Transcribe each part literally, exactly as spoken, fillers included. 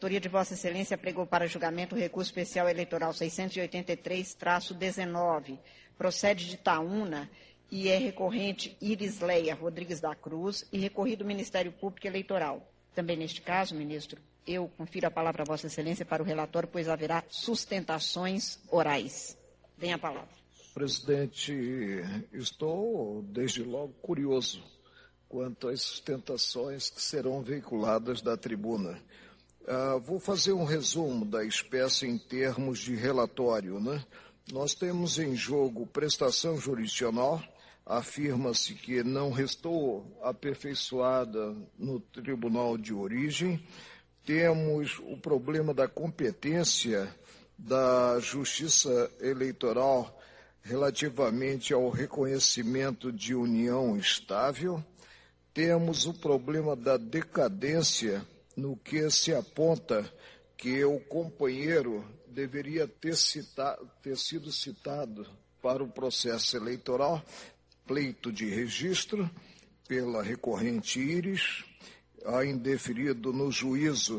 Autoria de Vossa Excelência pregou para julgamento o recurso especial eleitoral seiscentos e oitenta e três traço dezenove. Procede de Itaúna e é recorrente Irisleia Rodrigues da Cruz e recorrido do Ministério Público Eleitoral. Também neste caso, ministro, eu confiro a palavra a Vossa Excelência para o relatório, pois haverá sustentações orais. Tem a palavra. Presidente, estou desde logo curioso quanto às sustentações que serão veiculadas da tribuna. Uh, vou fazer um resumo da espécie em termos de relatório, né? Nós temos em jogo prestação jurisdicional, afirma-se que não restou aperfeiçoada no tribunal de origem. Temos o problema da competência da Justiça Eleitoral relativamente ao reconhecimento de união estável. Temos o problema da decadência, no que se aponta que o companheiro deveria ter, citado, ter sido citado para o processo eleitoral, pleito de registro pela recorrente Íris, a indeferido no juízo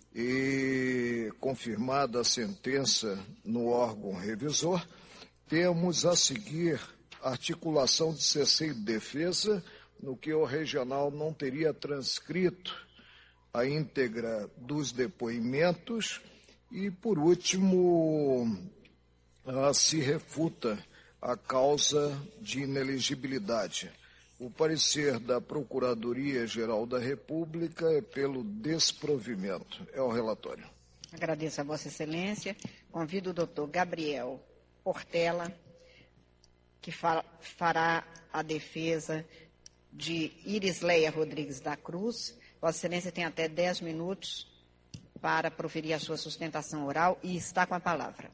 e confirmada a sentença no órgão revisor. Temos a seguir articulação de cessei de defesa, no que o regional não teria transcrito a íntegra dos depoimentos e, por último, se refuta a causa de inelegibilidade. O parecer da Procuradoria-Geral da República é pelo desprovimento. É o relatório. Agradeço a Vossa Excelência. Convido o doutor Gabriel Portela, que fará a defesa de Irisleia Rodrigues da Cruz. Vossa Excelência tem até dez minutos para proferir a sua sustentação oral e está com a palavra.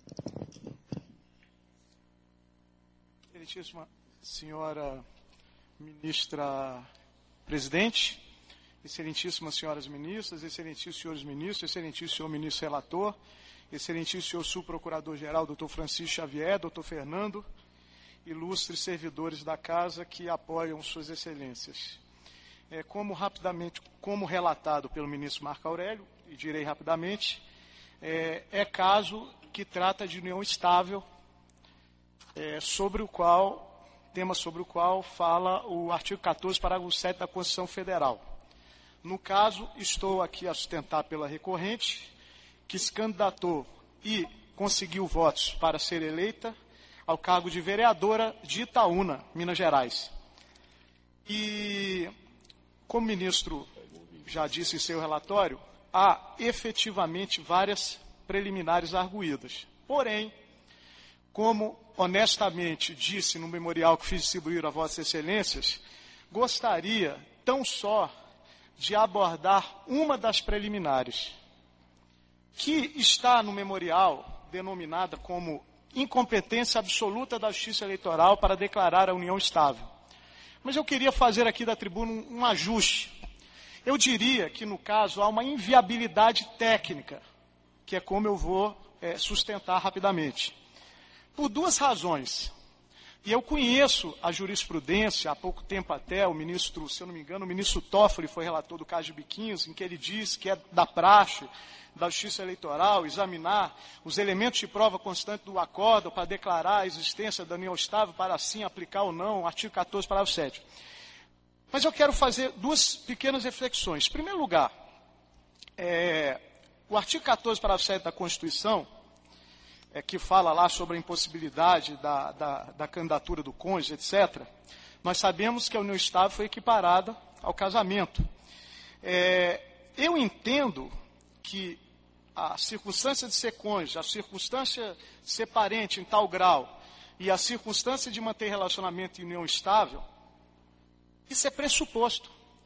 Excelentíssima senhora ministra presidente, excelentíssimas senhoras ministras, excelentíssimos senhores ministros, excelentíssimo senhor ministro relator, excelentíssimo senhor subprocurador-geral, doutor Francisco Xavier, doutor Fernando, ilustres servidores da casa que apoiam suas excelências. É, como rapidamente, como relatado pelo ministro Marco Aurélio, e direi rapidamente, é, é caso que trata de união estável, é, sobre o qual, tema sobre o qual fala o artigo quatorze, parágrafo sete da Constituição Federal. No caso, estou aqui a sustentar pela recorrente, que se candidatou e conseguiu votos para ser eleita ao cargo de vereadora de Itaúna, Minas Gerais. E, como o ministro já disse em seu relatório, há efetivamente várias preliminares arguídas. Porém, como honestamente disse no memorial que fiz distribuir a Vossas Excelências, gostaria tão só de abordar uma das preliminares, que está no memorial denominada como incompetência absoluta da Justiça Eleitoral para declarar a união estável. Mas eu queria fazer aqui da tribuna um, um ajuste. Eu diria que, no caso, há uma inviabilidade técnica, que é como eu vou é, sustentar rapidamente. Por duas razões. E eu conheço a jurisprudência, há pouco tempo até, o ministro, se eu não me engano, o ministro Toffoli foi relator do caso de Biquinhos, em que ele diz que é da praxe da Justiça Eleitoral examinar os elementos de prova constante do acórdão para declarar a existência da união estável, para assim aplicar ou não o artigo quatorze, parágrafo sete. Mas eu quero fazer duas pequenas reflexões. Em primeiro lugar, é, o artigo quatorze, parágrafo sete da Constituição, é, que fala lá sobre a impossibilidade da, da, da candidatura do cônjuge, etcétera, nós sabemos que a união estável foi equiparada ao casamento. É, eu entendo que a circunstância de ser cônjuge, a circunstância de ser parente em tal grau e a circunstância de manter relacionamento em união estável, isso é pressuposto.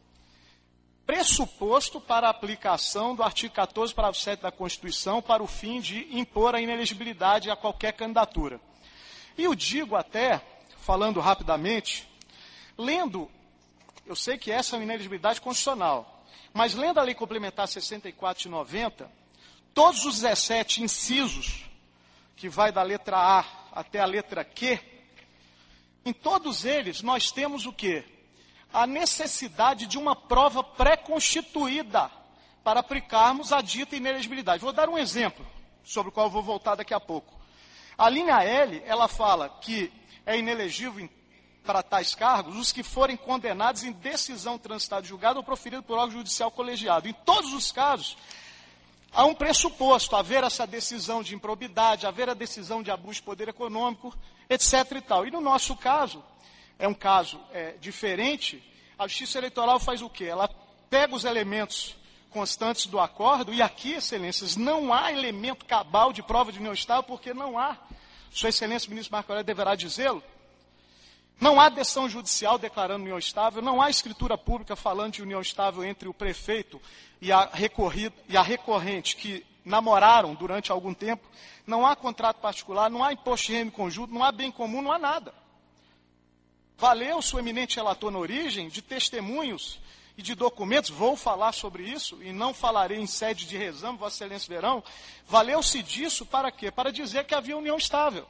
Pressuposto para a aplicação do artigo quatorze, parágrafo sete da Constituição para o fim de impor a inelegibilidade a qualquer candidatura. E eu digo até, falando rapidamente, lendo, eu sei que essa é uma inelegibilidade constitucional, mas lendo a Lei Complementar sessenta e quatro de noventa, todos os dezessete incisos, que vai da letra A até a letra Q, em todos eles nós temos o quê? A necessidade de uma prova pré-constituída para aplicarmos a dita inelegibilidade. Vou dar um exemplo, sobre o qual eu vou voltar daqui a pouco. A linha L, ela fala que é inelegível para tais cargos os que forem condenados em decisão transitada de julgado ou proferida por órgão judicial colegiado. Em todos os casos, há um pressuposto, haver essa decisão de improbidade, haver a decisão de abuso de poder econômico, etc e tal. E no nosso caso, é um caso é, diferente, a Justiça Eleitoral faz o quê? Ela pega os elementos constantes do acordo, e aqui, excelências, não há elemento cabal de prova de união estável, porque não há, Sua Excelência, o ministro Marco Aurélio deverá dizê-lo, não há decisão judicial declarando união estável, não há escritura pública falando de união estável entre o prefeito e a, recorrida, e a recorrente que namoraram durante algum tempo, não há contrato particular, não há imposto de renda conjunto, não há bem comum, não há nada. Valeu, seu eminente relator na origem, de testemunhos e de documentos, vou falar sobre isso, e não falarei em sede de resame, Vossa Excelência verão, valeu-se disso para quê? Para dizer que havia união estável.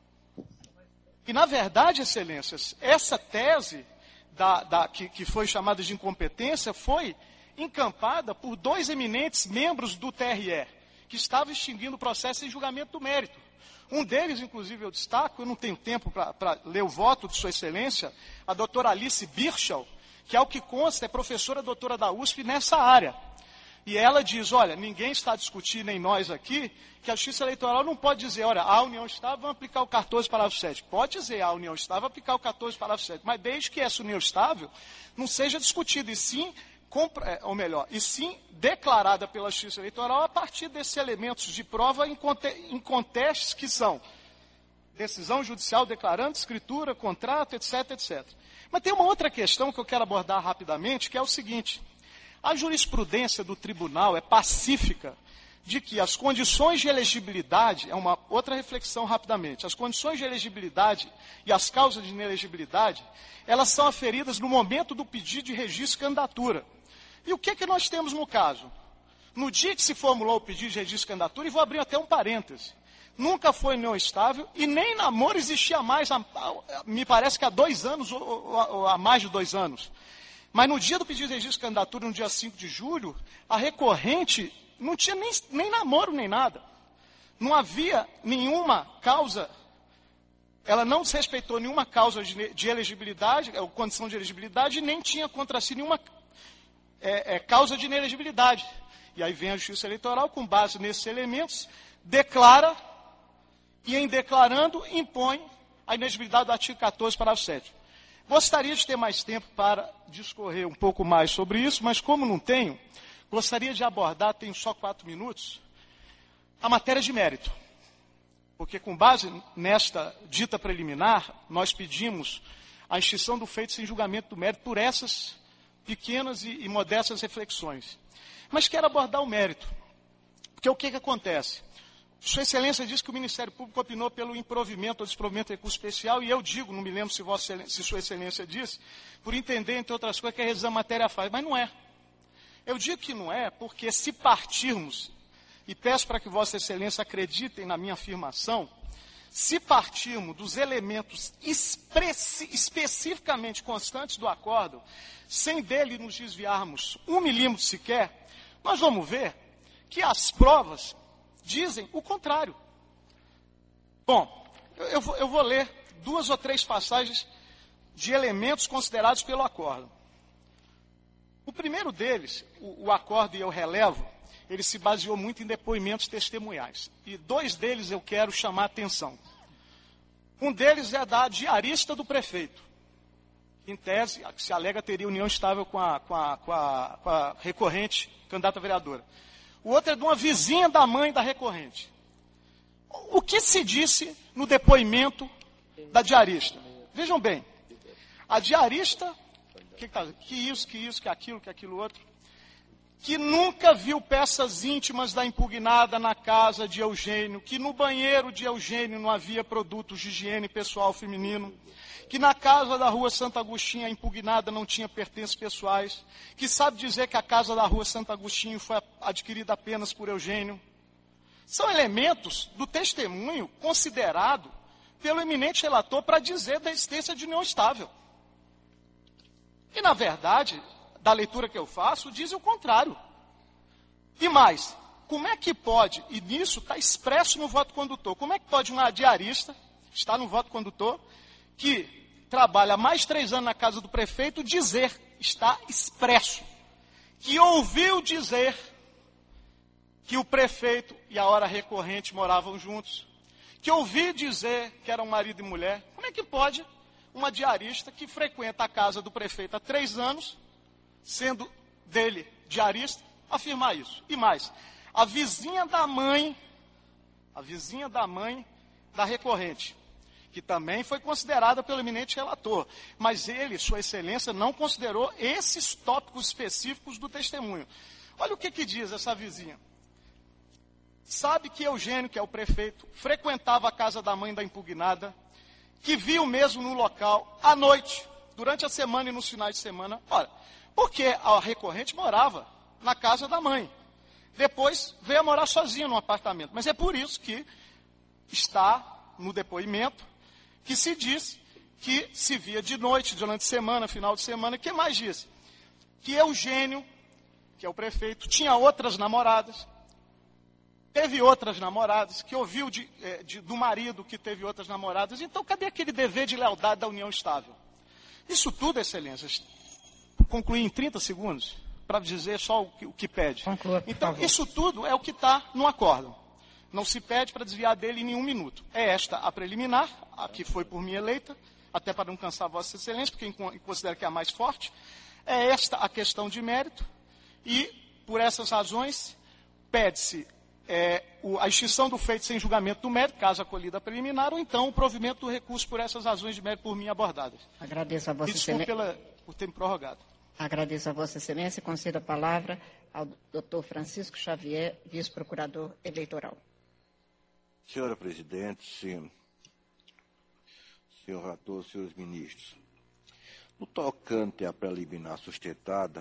E, na verdade, excelências, essa tese da, da, que, que foi chamada de incompetência foi encampada por dois eminentes membros do T R E, que estavam extinguindo o processo em julgamento do mérito. Um deles, inclusive, eu destaco, eu não tenho tempo para ler o voto de Sua Excelência, a doutora Alice Birchall, que, ao que consta, é professora doutora da U S P nessa área. E ela diz, olha, ninguém está discutindo, nem nós aqui, que a Justiça Eleitoral não pode dizer, olha, a união estável, vamos aplicar o quatorze, parágrafo sete. Pode dizer, a união estável, vai aplicar o quatorze, parágrafo sete. Mas desde que essa união estável não seja discutida, e sim, ou melhor, e sim declarada pela Justiça Eleitoral a partir desses elementos de prova em contextos que são decisão judicial declarando, escritura, contrato, etc, etcétera. Mas tem uma outra questão que eu quero abordar rapidamente, que é o seguinte. A jurisprudência do tribunal é pacífica de que as condições de elegibilidade, é uma outra reflexão rapidamente, as condições de elegibilidade e as causas de inelegibilidade, elas são aferidas no momento do pedido de registro de candidatura. E o que é que nós temos no caso? No dia que se formulou o pedido de registro de candidatura, e vou abrir até um parêntese, nunca foi união estável e nem namoro existia mais, há, me parece que há dois anos ou, ou, ou há mais de dois anos. Mas no dia do pedido de registro de candidatura, no dia cinco de julho, a recorrente não tinha nem, nem namoro, nem nada. Não havia nenhuma causa, ela não respeitou nenhuma causa de, de elegibilidade, ou condição de elegibilidade, nem tinha contra si nenhuma é, é, causa de inelegibilidade. E aí vem a Justiça Eleitoral, com base nesses elementos, declara, e em declarando, impõe a inelegibilidade do artigo quatorze, parágrafo sete. Gostaria de ter mais tempo para discorrer um pouco mais sobre isso, mas como não tenho, gostaria de abordar, tenho só quatro minutos, a matéria de mérito. Porque com base nesta dita preliminar, nós pedimos a extinção do feito sem julgamento do mérito por essas pequenas e, e modestas reflexões. Mas quero abordar o mérito. Porque o que, que acontece? Sua Excelência diz que o Ministério Público opinou pelo improvimento ou desprovimento de recurso especial, e eu digo, não me lembro se, Vossa Excelência, se Sua Excelência disse, por entender, entre outras coisas, que a revisão matéria faz, mas não é. Eu digo que não é, porque se partirmos, e peço para que Vossa Excelência acreditem na minha afirmação, se partirmos dos elementos especificamente constantes do acordo, sem dele nos desviarmos um milímetro sequer, nós vamos ver que as provas dizem o contrário. Bom, eu, eu, vou, eu vou ler duas ou três passagens de elementos considerados pelo acordo. O primeiro deles, o, o acordo, e eu relevo, ele se baseou muito em depoimentos testemunhais. E dois deles eu quero chamar a atenção. Um deles é da diarista do prefeito. Em tese, se alega teria união estável com a, com a, com a, com a recorrente candidata a vereadora. O outro é de uma vizinha da mãe da recorrente. O que se disse no depoimento da diarista? Vejam bem, a diarista, que, que isso, que isso, que aquilo, que aquilo outro, que nunca viu peças íntimas da impugnada na casa de Eugênio, que no banheiro de Eugênio não havia produtos de higiene pessoal feminino, que na casa da rua Santo Agostinho a impugnada não tinha pertences pessoais, que sabe dizer que a casa da rua Santo Agostinho foi adquirida apenas por Eugênio. São elementos do testemunho considerado pelo eminente relator para dizer da existência de união estável. E, na verdade, da leitura que eu faço, diz o contrário. E mais, como é que pode, e nisso está expresso no voto condutor, como é que pode uma diarista, está no voto condutor, que trabalha mais de três anos na casa do prefeito, dizer, está expresso, que ouviu dizer que o prefeito e a hora recorrente moravam juntos, que ouvi dizer que eram marido e mulher. Como é que pode uma diarista que frequenta a casa do prefeito há três anos, sendo dele diarista, afirmar isso? E mais, a vizinha da mãe, a vizinha da mãe da recorrente, que também foi considerada pelo eminente relator, mas ele, sua excelência, não considerou esses tópicos específicos do testemunho. Olha o que, que diz essa vizinha. Sabe que Eugênio, que é o prefeito, frequentava a casa da mãe da impugnada, que viu mesmo no local, à noite, durante a semana e nos finais de semana. Ora, porque a recorrente morava na casa da mãe. Depois veio a morar sozinha no apartamento. Mas é por isso que está no depoimento que se diz que se via de noite, durante a semana, final de semana. O que mais diz? Que Eugênio, que é o prefeito, tinha outras namoradas, teve outras namoradas, que ouviu de, de, do marido que teve outras namoradas. Então, cadê aquele dever de lealdade da união estável? Isso tudo, excelências, concluir em trinta segundos, para dizer só o que, o que pede. Conclua, por então, favor. Isso tudo é o que está no acórdão. Não se pede para desviar dele em nenhum minuto. É esta a preliminar, a que foi por mim eleita, até para não cansar Vossa Excelência, porque considero que é a mais forte. É esta a questão de mérito, e, por essas razões, pede-se É, o, a extinção do feito sem julgamento do mérito, caso acolhida a preliminar, ou então o provimento do recurso por essas razões de mérito por mim abordadas. Agradeço a Vossa Desculpe Excelência. pela, por ter me prorrogado. Agradeço a Vossa Excelência e concedo a palavra ao doutor Francisco Xavier, vice-procurador eleitoral. Senhora Presidente, sim. Senhor relator, senhores ministros. No tocante à preliminar sustentada,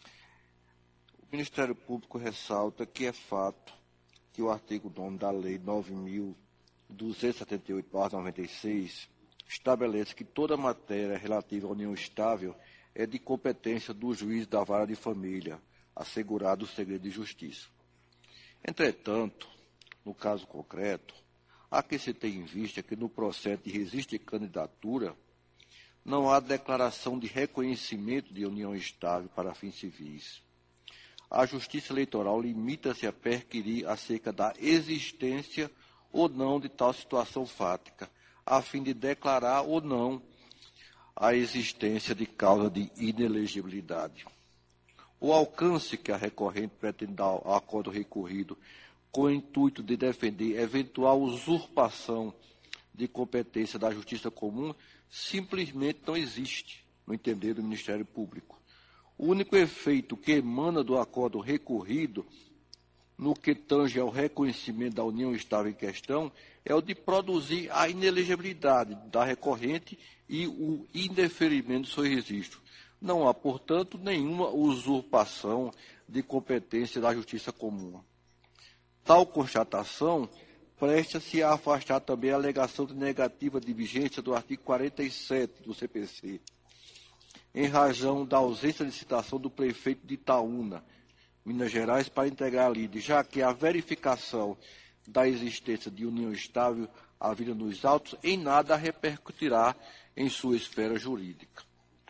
o Ministério Público ressalta que é fato que o artigo nono da Lei nove mil duzentos e setenta e oito barra noventa e seis estabelece que toda matéria relativa à união estável é de competência do juiz da vara de família, assegurado o segredo de justiça. Entretanto, no caso concreto, há que se ter em vista que no processo de registro de candidatura não há declaração de reconhecimento de união estável para fins civis. A Justiça Eleitoral limita-se a perquirir acerca da existência ou não de tal situação fática, a fim de declarar ou não a existência de causa de inelegibilidade. O alcance que a recorrente pretende dar ao acordo recorrido com o intuito de defender eventual usurpação de competência da Justiça Comum simplesmente não existe, no entender do Ministério Público. O único efeito que emana do acordo recorrido, no que tange ao reconhecimento da união estável em questão, é o de produzir a inelegibilidade da recorrente e o indeferimento do seu registro. Não há, portanto, nenhuma usurpação de competência da Justiça Comum. Tal constatação presta-se a afastar também a alegação de negativa de vigência do artigo quarenta e sete do C P C, em razão da ausência de citação do prefeito de Itaúna, Minas Gerais, para integrar a lide, já que a verificação da existência de união estável havida nos autos em nada repercutirá em sua esfera jurídica.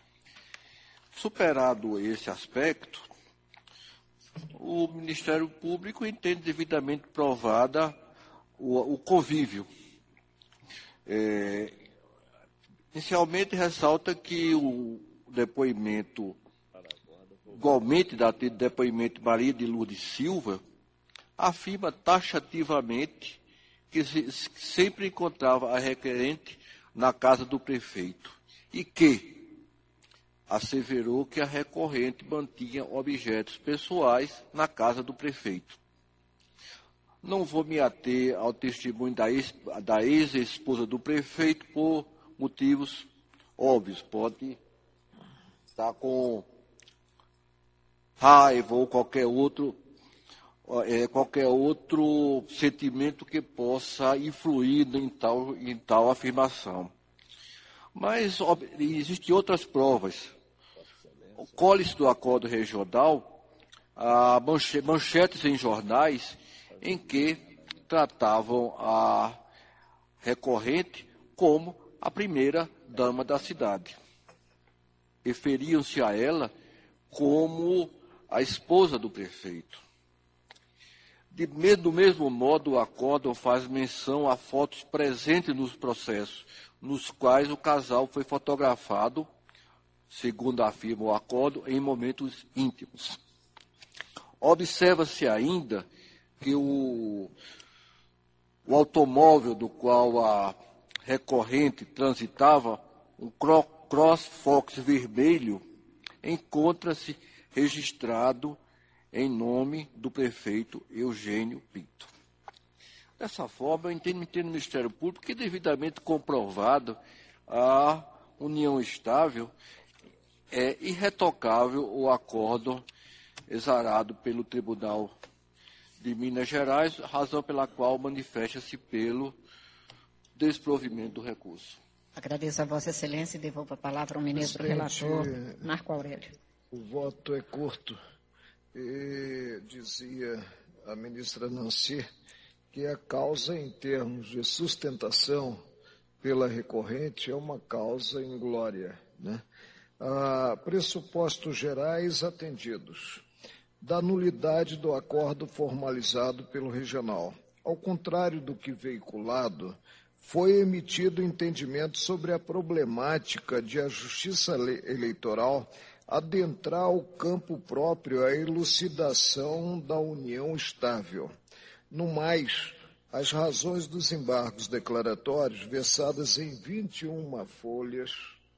Superado esse aspecto, o Ministério Público entende devidamente provada o, o convívio. É, inicialmente, ressalta que o depoimento, igualmente datido depoimento de Maria de Lourdes Silva, afirma taxativamente que se, sempre encontrava a requerente na casa do prefeito e que asseverou que a recorrente mantinha objetos pessoais na casa do prefeito. Não vou me ater ao testemunho da, ex, da ex-esposa do prefeito por motivos óbvios. Pode estar com raiva ou qualquer outro, é, qualquer outro sentimento que possa influir em tal, em tal afirmação. Mas ó, existem outras provas. O cólice do acordo regional a manche, manchetes em jornais em que tratavam a recorrente como a primeira dama da cidade. Referiam-se a ela como a esposa do prefeito. De, do mesmo modo, o acórdão faz menção a fotos presentes nos processos, nos quais o casal foi fotografado, segundo afirma o acórdão, em momentos íntimos. Observa-se ainda que o, o automóvel do qual a recorrente transitava, um CrossFox vermelho, encontra-se registrado em nome do prefeito Eugênio Pinto. Dessa forma, eu entendo, entendo no Ministério Público que, devidamente comprovado, a união estável é irretocável o acórdão exarado pelo Tribunal de Minas Gerais, razão pela qual manifesta-se pelo desprovimento do recurso. Agradeço a Vossa Excelência e devolvo a palavra ao ministro relator, Marco Aurélio. O voto é curto. E dizia a ministra Nancy que a causa em termos de sustentação pela recorrente é uma causa inglória, né? Ah, pressupostos gerais atendidos. Da nulidade do acordo formalizado pelo regional. Ao contrário do que veiculado, foi emitido entendimento sobre a problemática de a Justiça Eleitoral adentrar o campo próprio à elucidação da união estável. No mais, as razões dos embargos declaratórios, versadas em vinte e uma folhas,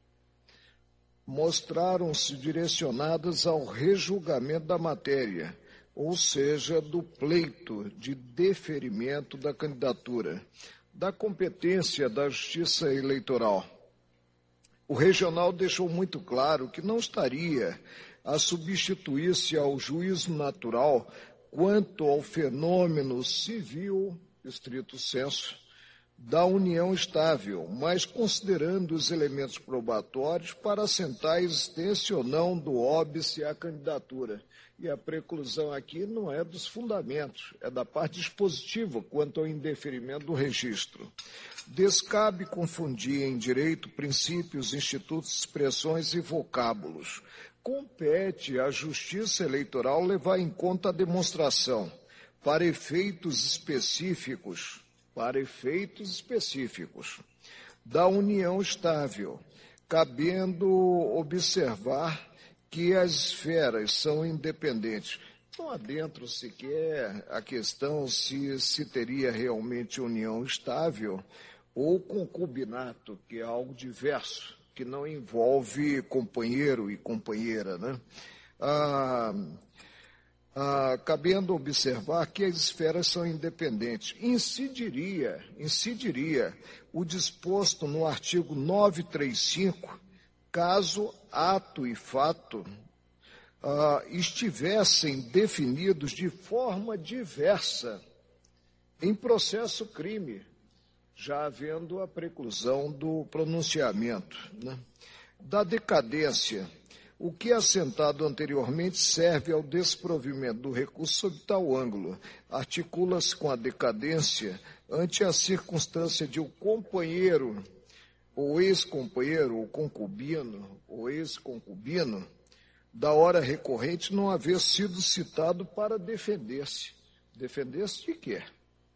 mostraram-se direcionadas ao rejulgamento da matéria, ou seja, do pleito de deferimento da candidatura, da competência da Justiça Eleitoral. O regional deixou muito claro que não estaria a substituir-se ao juízo natural quanto ao fenômeno civil, estrito sensu, da união estável, mas considerando os elementos probatórios para assentar a existência ou não do óbice à candidatura. E a preclusão aqui não é dos fundamentos, é da parte dispositiva quanto ao indeferimento do registro. Descabe confundir em direito princípios, institutos, expressões e vocábulos. Compete à Justiça Eleitoral levar em conta a demonstração, para efeitos específicos, para efeitos específicos, da união estável, cabendo observar que as esferas são independentes. Não adentro sequer a questão se se teria realmente união estável ou concubinato, que é algo diverso, que não envolve companheiro e companheira, né? Ah, ah, cabendo observar que as esferas são independentes. Incidiria, incidiria o disposto no artigo novecentos e trinta e cinco, caso ato e fato ah, estivessem definidos de forma diversa em processo crime, já havendo a preclusão do pronunciamento, né? Da decadência, o que assentado anteriormente serve ao desprovimento do recurso sob tal ângulo, articula-se com a decadência ante a circunstância de o companheiro, ou ex-companheiro, ou concubino, ou ex-concubino, da hora recorrente não haver sido citado para defender-se. Defender-se de quê?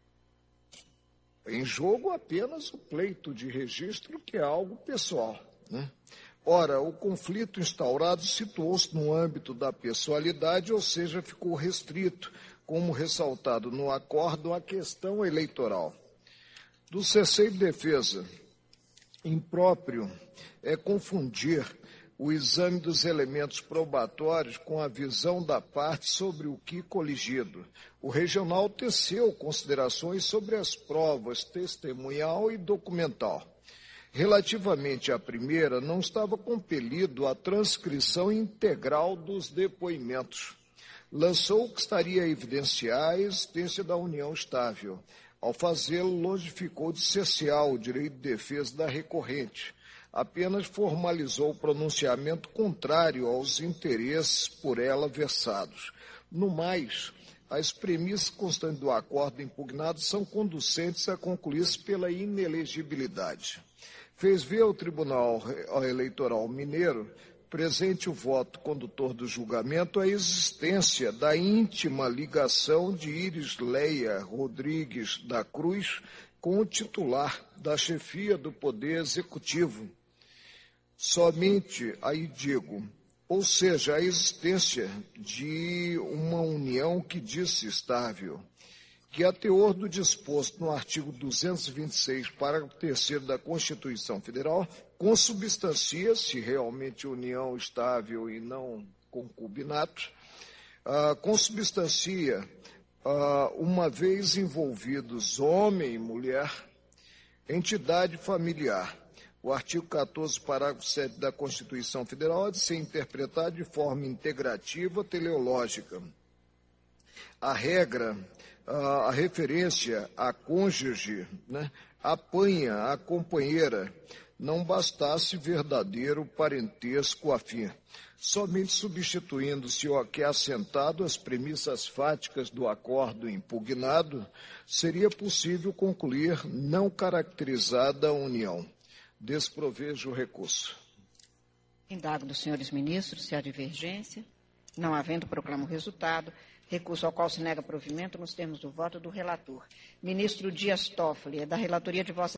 Em jogo apenas o pleito de registro, que é algo pessoal, né? Ora, o conflito instaurado situou-se no âmbito da pessoalidade, ou seja, ficou restrito, como ressaltado no acórdão, à questão eleitoral. Do cessei de defesa, impróprio é confundir o exame dos elementos probatórios com a visão da parte sobre o que coligido. O regional teceu considerações sobre as provas testemunhal e documental. Relativamente à primeira, não estava compelido a transcrição integral dos depoimentos. Lançou que estaria a evidenciar a existência da união estável. Ao fazê-lo, longificou de cessear o direito de defesa da recorrente. Apenas formalizou o pronunciamento contrário aos interesses por ela versados. No mais, as premissas constantes do acordo impugnado são conducentes a concluir-se pela inelegibilidade. Fez ver ao Tribunal Eleitoral Mineiro, presente o voto condutor do julgamento, a existência da íntima ligação de Irisleia Rodrigues da Cruz com o titular da chefia do Poder Executivo. Somente, aí digo, ou seja, a existência de uma união que diz-se estável, que a teor do disposto no artigo duzentos e vinte e seis, parágrafo terceiro da Constituição Federal, consubstancia-se realmente união estável e não concubinato, ah, consubstancia, ah, uma vez envolvidos homem e mulher, entidade familiar. O artigo quatorze, parágrafo sete da Constituição Federal há de ser interpretado de forma integrativa teleológica. A regra, a referência à cônjuge, né, apanha a companheira, não bastasse verdadeiro parentesco afim. Somente substituindo-se o que é assentado as premissas fáticas do acordo impugnado, seria possível concluir não caracterizada a união. Desprovejo o recurso. Indago dos senhores ministros se há divergência. Não havendo, proclamo o resultado. Recurso ao qual se nega provimento nos termos do voto do relator. Ministro Dias Toffoli, é da relatoria de vossa